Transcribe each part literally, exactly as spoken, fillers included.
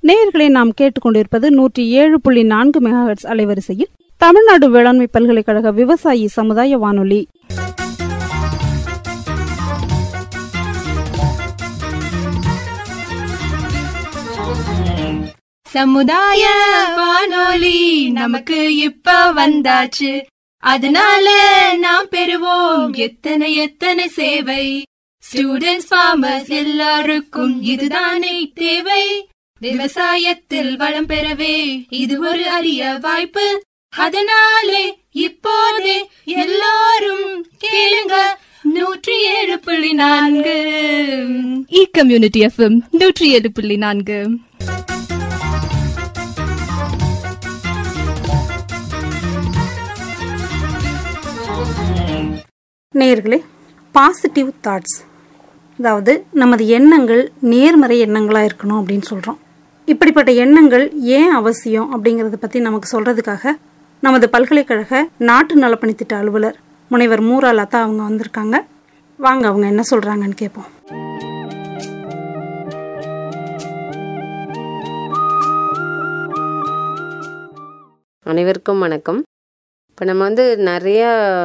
நேயர்களை நாம் கேட்டுக்கொண்டிருப்பது நூற்றி ஏழு புள்ளி நான்கு மெகாஹெர்ட்ஸ் அலைவரிசையில் தமிழ்நாடு வேளாண்மை பல்கலைக்கழக விவசாயி சமுதாய வானொலி. சமுதாய வானொலி நமக்கு இப்ப வந்தாச்சு, அதனால நாம் பெறுவோம் எத்தனை எத்தனை சேவை. ஸ்டூடெண்ட்ஸ், ஃபார்மர்ஸ் எல்லாருக்கும் இதுதானே தேவை. விவசாயத்தில் வளம் பெறவே இது ஒரு அரிய வாய்ப்பு. அதனாலே இப்போதே எல்லாரும் கேளுங்க நூற்றி ஏழு புள்ளி நான்கு இ கம்யூனிட்டி எஃப்எம் நூற்றி ஏழு புள்ளி நான்கு. நேயர்களே, பாசிட்டிவ் தாட்ஸ், அதாவது நமது எண்ணங்கள் நேர்மறை எண்ணங்களாக இருக்கணும் அப்படின்னு சொல்கிறோம். இப்படிப்பட்ட எண்ணங்கள் ஏன் அவசியம் அப்படிங்கிறத பற்றி நமக்கு சொல்கிறதுக்காக நமது பல்கலைக்கழக நாட்டு நலப்பணித்திட்ட அலுவலர் முனைவர் மூரா லதா அவங்க வந்திருக்காங்க. வாங்க அவங்க என்ன சொல்கிறாங்கன்னு கேட்போம். அனைவருக்கும் வணக்கம். இப்போ நம்ம வந்து நிறைய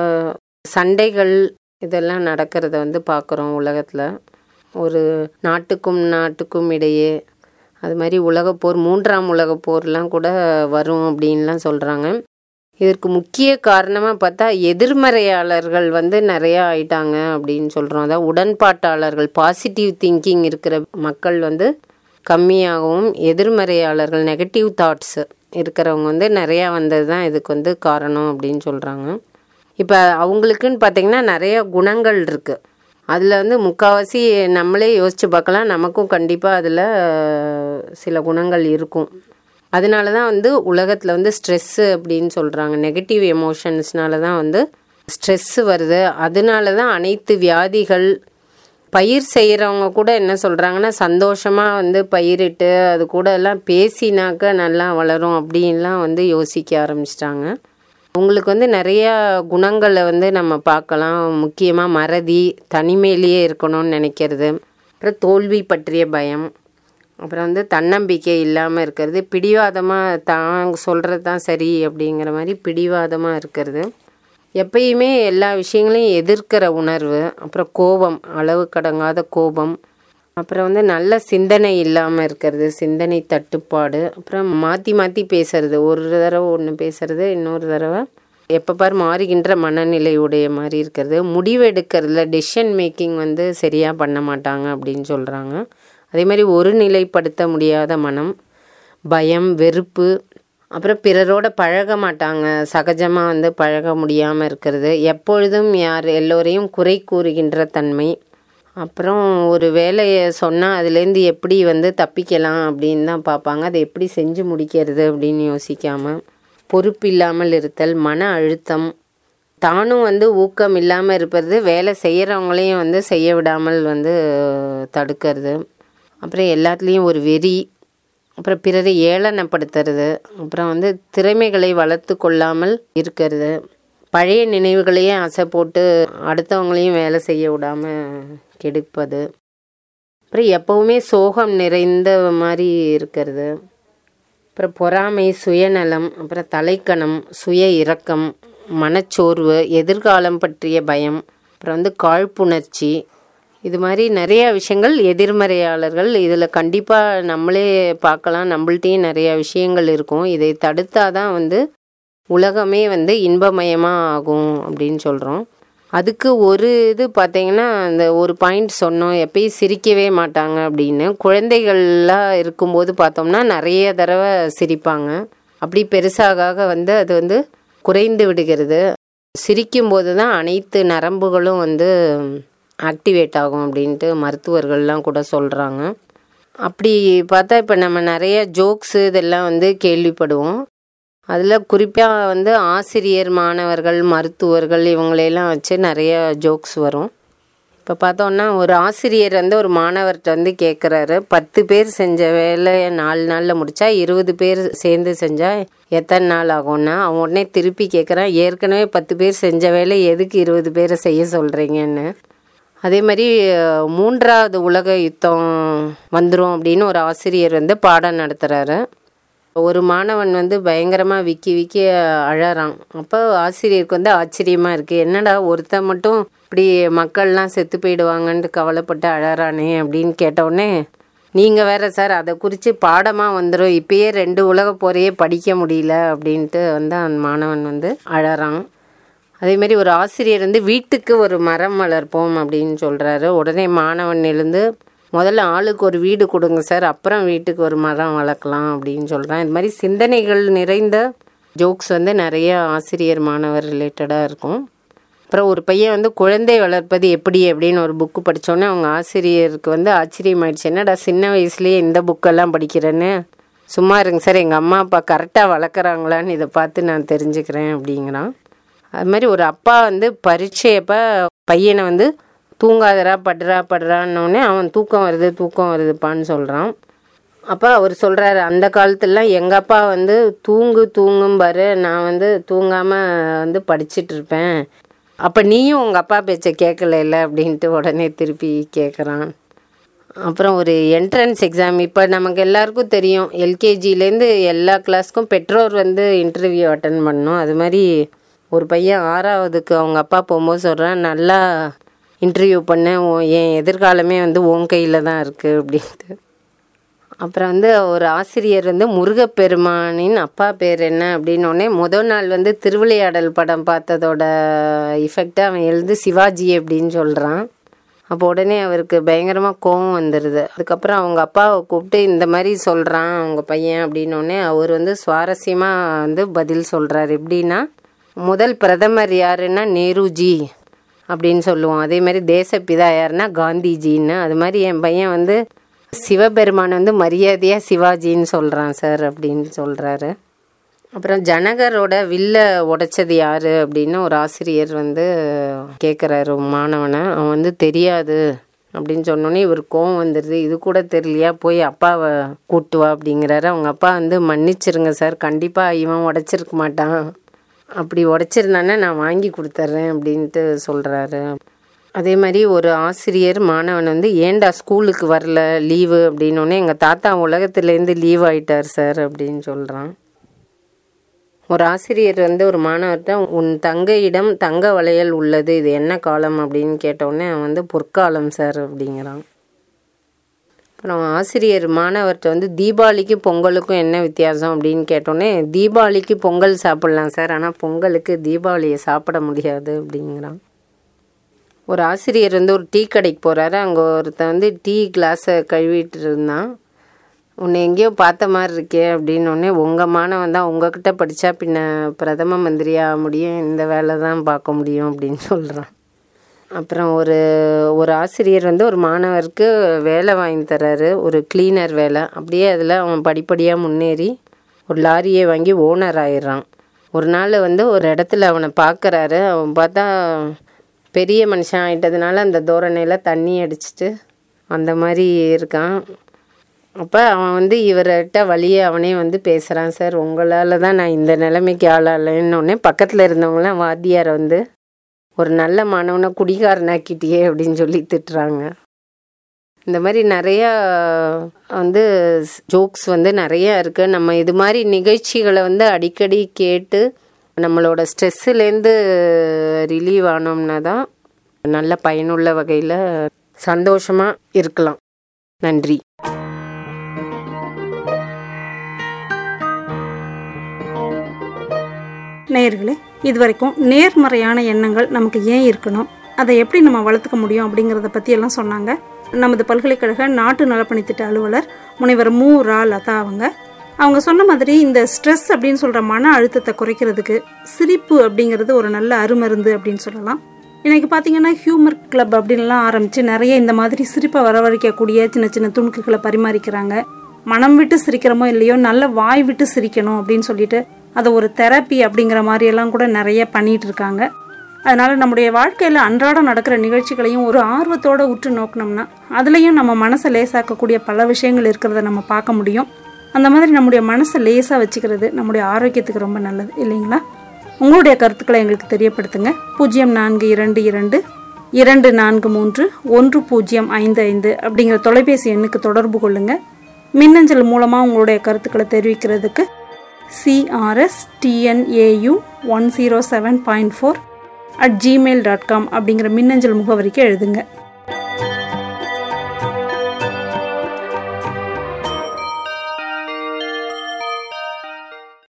சண்டைகள் இதெல்லாம் நடக்கிறத வந்து பார்க்குறோம் உலகத்தில். ஒரு நாட்டுக்கும் நாட்டுக்கும் இடையே அது மாதிரி உலகப்போர், மூன்றாம் உலகப்போர்லாம் கூட வரும் அப்படின்லாம் சொல்கிறாங்க. இதற்கு முக்கிய காரணமாக பார்த்தா எதிர்மறையாளர்கள் வந்து நிறையா ஆயிட்டாங்க அப்படின்னு சொல்கிறோம். அதாவது உடன்பாட்டாளர்கள், பாசிட்டிவ் திங்கிங் இருக்கிற மக்கள் வந்து கம்மியாகவும், எதிர்மறையாளர்கள், நெகட்டிவ் தாட்ஸு இருக்கிறவங்க வந்து நிறையா வந்தது தான் இதுக்கு வந்து காரணம் அப்படின்னு சொல்கிறாங்க. இப்போ அவங்களுக்குன்னு பார்த்திங்கன்னா நிறையா குணங்கள் இருக்குது. அதில் வந்து முக்கால்வாசி நம்மளே யோசித்து பார்க்கலாம், நமக்கும் கண்டிப்பாக அதில் சில குணங்கள் இருக்கும். அதனால தான் வந்து உலகத்தில் வந்து ஸ்ட்ரெஸ்ஸு அப்படின்னு சொல்கிறாங்க. நெகட்டிவ் எமோஷன்ஸ்னால தான் வந்து ஸ்ட்ரெஸ்ஸு வருது. அதனால தான் அனைத்து வியாதிகள். பயிர் செய்கிறவங்க கூட என்ன சொல்கிறாங்கன்னா, சந்தோஷமாக வந்து பயிரிட்டு அது கூட எல்லாம் பேசினாக்க நல்லா வளரும் அப்படின்லாம் வந்து யோசிக்க ஆரம்பிச்சிட்டாங்க. உங்களுக்கு வந்து நிறையா குணங்களை வந்து நம்ம பார்க்கலாம். முக்கியமாக மறதி, தனிமையிலேயே இருக்கணும்னு நினைக்கிறது, அப்புறம் தோல்வி பற்றிய பயம், அப்புறம் வந்து தன்னம்பிக்கை இல்லாமல் இருக்கிறது, பிடிவாதமாக தான் சொல்கிறது தான் சரி அப்படிங்கிற மாதிரி பிடிவாதமாக இருக்கிறது, எப்பயுமே எல்லா விஷயங்களையும் எதிர்க்கிற உணர்வு, அப்புறம் கோபம், அளவு கடங்காத கோபம், அப்புறம் வந்து நல்ல சிந்தனை இல்லாமல் இருக்கிறது, சிந்தனை தட்டுப்பாடு, அப்புறம் மாற்றி மாற்றி பேசுறது, ஒரு தடவை ஒன்று பேசுறது, இன்னொரு தடவை எப்போ பார் மாறுகின்ற மனநிலையுடைய மாதிரி இருக்கிறது, முடிவெடுக்கிறதுல டெசிஷன் மேக்கிங் வந்து சரியாக பண்ண மாட்டாங்க அப்படின்னு சொல்கிறாங்க. அதே மாதிரி ஒரு நிலைப்படுத்த முடியாத மனம், பயம், வெறுப்பு, அப்புறம் பிறரோட பழக மாட்டாங்க, சகஜமாக வந்து பழக முடியாமல் இருக்கிறது, எப்பொழுதும் யார் எல்லோரையும் குறை கூறுகின்ற தன்மை, அப்புறம் ஒரு வேலையை சொன்னால் அதுலேருந்து எப்படி வந்து தப்பிக்கலாம் அப்படின்னு தான் பார்ப்பாங்க, அதை எப்படி செஞ்சு முடிக்கிறது அப்படின்னு யோசிக்காமல், பொறுப்பு இல்லாமல் இருத்தல், மன அழுத்தம், தானும் வந்து ஊக்கம் இல்லாமல் இருப்பது, வேலை செய்கிறவங்களையும் வந்து செய்ய விடாமல் வந்து தடுக்கிறது, அப்புறம் எல்லாத்துலேயும் ஒரு வெறி, அப்புறம் பிறரை ஏளனப்படுத்துறது, அப்புறம் வந்து திறமைகளை வளர்த்து கொள்ளாமல் இருக்கிறது, பழைய நினைவுகளையே ஆசை போட்டு அடுத்தவங்களையும் வேலை செய்ய விடாமல் கெடுப்பது, அப்புறம் எப்போவுமே சோகம் நிறைந்த மாதிரி இருக்கிறது, அப்புறம் பொறாமை, சுயநலம், அப்புறம் தலைக்கணம், சுய இரக்கம், மனச்சோர்வு, எதிர்காலம் பற்றிய பயம், அப்புறம் வந்து காழ்ப்புணர்ச்சி, இது மாதிரி நிறையா விஷயங்கள் எதிர்மறையாளர்கள். இதில் கண்டிப்பாக நம்மளே பார்க்கலாம், நம்மள்ட்டையும் நிறையா விஷயங்கள் இருக்கும். இதை தடுத்தாதான் வந்து உலகமே வந்து இன்பமயமாக ஆகும் அப்படின்னு சொல்கிறோம். அதுக்கு ஒரு இது பார்த்திங்கன்னா, அந்த ஒரு பாயிண்ட் சொன்னோம், எப்பயும் சிரிக்கவே மாட்டாங்க அப்படின்னு. குழந்தைகள்லாம் இருக்கும்போது பார்த்தோம்னா நிறைய தடவை சிரிப்பாங்க. அப்படி பெருசாக வந்து அது வந்து குறைந்து விடுகிறது. சிரிக்கும்போது தான் அனைத்து நரம்புகளும் வந்து ஆக்டிவேட் ஆகும் அப்படின்ட்டு மருத்துவர்கள்லாம் கூட சொல்கிறாங்க. அப்படி பார்த்தா இப்போ நம்ம நிறைய ஜோக்ஸு இதெல்லாம் வந்து கேள்விப்படுவோம். அதில் குறிப்பாக வந்து ஆசிரியர், மாணவர்கள், மருத்துவர்கள் இவங்களையெல்லாம் வச்சு நிறைய ஜோக்ஸ் வரும். இப்போ பார்த்தோன்னா ஒரு ஆசிரியர் வந்து ஒரு மாணவர்கிட்ட வந்து கேட்குறாரு, பத்து பேர் செஞ்ச வேலையை நாலு நாளில் முடித்தா இருபது பேர் சேர்ந்து செஞ்சால் எத்தனை நாள் ஆகும்னா, அவன் உடனே திருப்பி கேட்குறான், ஏற்கனவே பத்து பேர் செஞ்ச வேலை எதுக்கு இருபது பேரை செய்ய சொல்கிறீங்கன்னு. அதே மாதிரி மூன்றாவது உலக யுத்தம் வந்துடும் அப்படின்னு ஒரு ஆசிரியர் வந்து பாடம் நடத்துகிறாரு. ஒரு மாணவன் வந்து பயங்கரமாக விக்கி விக்கி அழறான். அப்போ ஆசிரியருக்கு வந்து ஆச்சரியமாக இருக்குது, என்னடா ஒருத்தன் மட்டும் இப்படி மக்கள்லாம் செத்து போயிடுவாங்கன்ட்டு கவலைப்பட்டு அழறானே அப்படின்னு கேட்டவுடனே, நீங்கள் வேற சார் அதை குறித்து பாடமாக வந்துடும், இப்பயே ரெண்டு உலக போரையே படிக்க முடியல அப்படின்ட்டு வந்து அந்த மாணவன் வந்து அழறான். அதேமாரி ஒரு ஆசிரியர் வந்து வீட்டுக்கு ஒரு மரம் வளர்ப்போம் அப்படின்னு சொல்கிறாரு. உடனே மாணவன் எழுந்து, முதல்ல ஆளுக்கு ஒரு வீடு கொடுங்க சார், அப்புறம் வீட்டுக்கு ஒரு மரம் வளர்க்கலாம் அப்படின்னு சொல்கிறான். இது மாதிரி சிந்தனைகள் நிறைந்த ஜோக்ஸ் வந்து நிறைய ஆசிரியர் மாணவர் ரிலேட்டடாக இருக்கும். அப்புறம் ஒரு பையன் வந்து குழந்தை வளர்ப்பது எப்படி அப்படின்னு ஒரு புக்கு படித்தோன்னே அவங்க ஆசிரியருக்கு வந்து ஆச்சரியமாயிடுச்சு, என்னடா சின்ன வயசுலேயே இந்த புக்கெல்லாம் படிக்கிறேன்னு. சும்மா இருங்க சார், எங்கள் அம்மா அப்பா கரெக்டாக வளர்க்குறாங்களான்னு இதை பார்த்து நான் தெரிஞ்சுக்கிறேன் அப்படிங்கிறான். அது மாதிரி ஒரு அப்பா வந்து பரீட்சையப்போ பையனை வந்து தூங்காதரா படுறா படுறான்னொடனே அவன் தூக்கம் வருது தூக்கம் வருதுப்பான்னு சொல்கிறான். அப்போ அவர் சொல்கிறாரு, அந்த காலத்துலலாம் எங்கள் அப்பா வந்து தூங்கு தூங்கும் பாரு, நான் வந்து தூங்காமல் வந்து படிச்சுட்டு இருப்பேன், அப்போ நீயும் உங்கள் அப்பா பேச்சை கேட்கல அப்படின்ட்டு உடனே திருப்பி கேட்குறான். அப்புறம் ஒரு என்ட்ரன்ஸ் எக்ஸாம், இப்போ நமக்கு எல்லாருக்கும் தெரியும் எல்கேஜிலேருந்து எல்லா கிளாஸ்க்கும் பெற்றோர் வந்து இன்டர்வியூ அட்டன் பண்ணணும். அது மாதிரி ஒரு பையன் ஆறாவதுக்கு அவங்க அப்பா போகும்போது சொல்கிறான், நல்லா இன்டர்வியூ பண்ண, என் எதிர்காலமே வந்து உன் கையில் தான் இருக்குது அப்படின்ட்டு. அப்புறம் வந்து ஒரு ஆசிரியர் வந்து முருகப்பெருமானின் அப்பா பேர் என்ன அப்படின்னோடனே முதல் நாள் வந்து திருவிளையாடல் படம் பார்த்ததோட இஃபெக்டை அவன் எழுந்து சிவாஜி அப்படின்னு சொல்கிறான். அப்போ உடனே அவருக்கு பயங்கரமாக கோபம் வந்துடுது. அதுக்கப்புறம் அவங்க அப்பாவை கூப்பிட்டு இந்த மாதிரி சொல்கிறான் அவங்க பையன் அப்படின்னோடனே அவர் வந்து சுவாரஸ்யமாக வந்து பதில் சொல்கிறார். எப்படின்னா, முதல் பிரதமர் யாருன்னா நேருஜி அப்படின்னு சொல்லுவோம், அதே மாதிரி தேசப்பிதா யாருன்னா காந்திஜின்னு. அது மாதிரி என் பையன் வந்து சிவபெருமான் வந்து மரியாதையாக சிவாஜின்னு சொல்கிறான் சார் அப்படின்னு சொல்கிறாரு. அப்புறம் ஜனகரோட வில்ல உடைச்சது யார் அப்படின்னு ஒரு ஆசிரியர் வந்து கேட்குறாரு மாணவனை. அவன் வந்து தெரியாது அப்படின்னு சொன்னோன்னே இவர் கோவம் வந்துடுது, இது கூட தெரியலையா, போய் அப்பாவை கூட்டு வா அப்படிங்கிறாரு. அவங்க அப்பா வந்து மன்னிச்சிருங்க சார், கண்டிப்பாக இவன் உடைச்சிருக்க மாட்டான், அப்படி உடைச்சிருந்தானே நான் வாங்கி கொடுத்துட்றேன் அப்படின்ட்டு சொல்கிறாரு. அதே மாதிரி ஒரு ஆசிரியர் மாணவன் வந்து ஏண்டா ஸ்கூலுக்கு வரல லீவு அப்படின்னோடனே, எங்கள் தாத்தா உலகத்துலேருந்து லீவ் ஆகிட்டார் சார் அப்படின்னு சொல்கிறான். ஒரு ஆசிரியர் வந்து ஒரு மாணவர்கிட்ட, உன் தங்கையிடம் தங்க வளையல் உள்ளது, இது என்ன காலம் அப்படின்னு கேட்டோடனே அவன் வந்து பொற்காலம் சார் அப்படிங்கிறான். அப்புறம் ஆசிரியர் மாணவர்கிட்ட வந்து தீபாவளிக்கு பொங்கலுக்கும் என்ன வித்தியாசம் அப்படின்னு கேட்டோடனே, தீபாவளிக்கு பொங்கல் சாப்பிட்லாம் சார், ஆனால் பொங்கலுக்கு தீபாவளியை சாப்பிட முடியாது அப்படிங்கிறான். ஒரு ஆசிரியர் வந்து ஒரு டீ கடைக்கு போகிறாரு. அங்கே ஒருத்தன் வந்து டீ கிளாஸை கழுவிட்டு இருந்தான். உன்னை எங்கேயோ பார்த்த மாதிரி இருக்கே அப்படின்னோடனே, உங்கள் மாணவன் தான், உங்ககிட்ட படித்தா பின்ன பிரதம மந்திரியாக முடியும், இந்த வேலை தான் பார்க்க முடியும் அப்படின்னு சொல்கிறான். அப்புறம் ஒரு ஒரு ஆசிரியர் வந்து ஒரு மாணவருக்கு வேலை வாங்கி தர்றாரு, ஒரு கிளீனர் வேலை. அப்படியே அதில் அவன் படிப்படியாக முன்னேறி ஒரு லாரியை வாங்கி ஓனர் ஆயிடுறான். ஒரு நாள் வந்து ஒரு இடத்துல அவனை பார்க்குறாரு. அவன் பார்த்தா பெரிய மனுஷன் ஆகிட்டதுனால அந்த தோரணையில் தண்ணி அடிச்சிட்டு அந்த மாதிரி இருக்கான். அப்போ அவன் வந்து இவர்கிட்ட வழியே அவனே வந்து பேசுகிறான், சார் உங்களால் தான் நான் இந்த நிலைமைக்கு ஆளாலன்னொடனே பக்கத்தில் இருந்தவங்களாம் வாத்தியாரை வந்து ஒரு நல்ல மாணவனை குடிகாரனாக்கிட்டியே அப்படின்னு சொல்லி திட்டுறாங்க. இந்த மாதிரி நிறையா வந்து ஜோக்ஸ் வந்து நிறையா இருக்குது. நம்ம இது மாதிரி நிகழ்ச்சிகளை வந்து அடிக்கடி கேட்டு நம்மளோட ஸ்ட்ரெஸ்ஸுலேருந்து ரிலீவ் ஆனோம்னா தான் நல்ல பயனுள்ள வகையில் சந்தோஷமாக இருக்கலாம். நன்றி. நேயர்களே, இதுவரைக்கும் நேர்மறையான எண்ணங்கள் நமக்கு ஏன் இருக்கணும், அதை எப்படி நம்ம வளர்த்துக்க முடியும் அப்படிங்கிறத பற்றியெல்லாம் சொன்னாங்க நமது பல்கலைக்கழக நாட்டு நலப்பணித்திட்ட அலுவலர் முனைவர் மு ரா லதா. அவங்க அவங்க சொன்ன மாதிரி இந்த ஸ்ட்ரெஸ் அப்படின்னு சொல்கிற மன அழுத்தத்தை குறைக்கிறதுக்கு சிரிப்பு அப்படிங்கிறது ஒரு நல்ல அருமருந்து அப்படின்னு சொல்லலாம். இன்றைக்கி பார்த்தீங்கன்னா ஹியூமர் கிளப் அப்படின்லாம் ஆரம்பித்து நிறைய இந்த மாதிரி சிரிப்பை வரவழைக்கக்கூடிய சின்ன சின்ன துணுக்குகளை பரிமாறிக்கிறாங்க. மனம் விட்டு சிரிக்கிறோமோ இல்லையோ, நல்ல வாய் விட்டு சிரிக்கணும் அப்படின்னு சொல்லிட்டு அதை ஒரு தெரப்பி அப்படிங்கிற மாதிரியெல்லாம் கூட நிறைய பண்ணிகிட்டு இருக்காங்க. அதனால் நம்முடைய வாழ்க்கையில் அன்றாடம் நடக்கிற நிகழ்ச்சிகளையும் ஒரு ஆர்வத்தோடு உற்று நோக்கினோம்னா அதுலேயும் நம்ம மனசை லேசாக்கக்கூடிய பல விஷயங்கள் இருக்கிறத நம்ம பார்க்க முடியும். அந்த மாதிரி நம்முடைய மனசை லேசாக வச்சுக்கிறது நம்முடைய ஆரோக்கியத்துக்கு ரொம்ப நல்லது இல்லைங்களா? உங்களுடைய கருத்துக்களை எங்களுக்கு தெரியப்படுத்துங்க. பூஜ்ஜியம் நான்கு இரண்டு இரண்டு இரண்டு நான்கு மூன்று ஒன்று பூஜ்ஜியம் ஐந்து ஐந்து அப்படிங்கிற தொலைபேசி எண்ணுக்கு தொடர்பு கொள்ளுங்கள். மின்னஞ்சல் மூலமாக உங்களுடைய கருத்துக்களை தெரிவிக்கிறதுக்கு CRS TNAU one zero seven point four at Gmail dot com அப்படிங்கிற மின்னஞ்சல் முகவரிக்கு எழுதுங்க.